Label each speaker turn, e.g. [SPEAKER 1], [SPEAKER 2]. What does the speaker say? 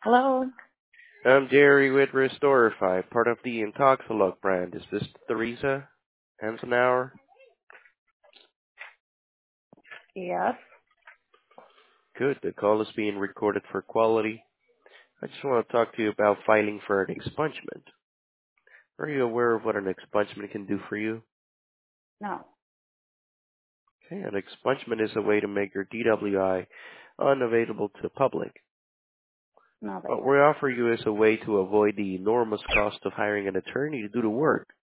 [SPEAKER 1] Hello?
[SPEAKER 2] I'm Jerry with Restorify, part of the Intoxilog brand. Is this Teresa Hansenauer?
[SPEAKER 1] Yes.
[SPEAKER 2] Good. The call is being recorded for quality. I just want to talk to you about filing for an expungement. Are you aware of what an expungement can do for you?
[SPEAKER 1] No.
[SPEAKER 2] Okay, an expungement is a way to make your DWI unavailable to the public.
[SPEAKER 1] No,
[SPEAKER 2] What
[SPEAKER 1] baby.
[SPEAKER 2] we offer you is a way to avoid the enormous cost of hiring an attorney to do the work.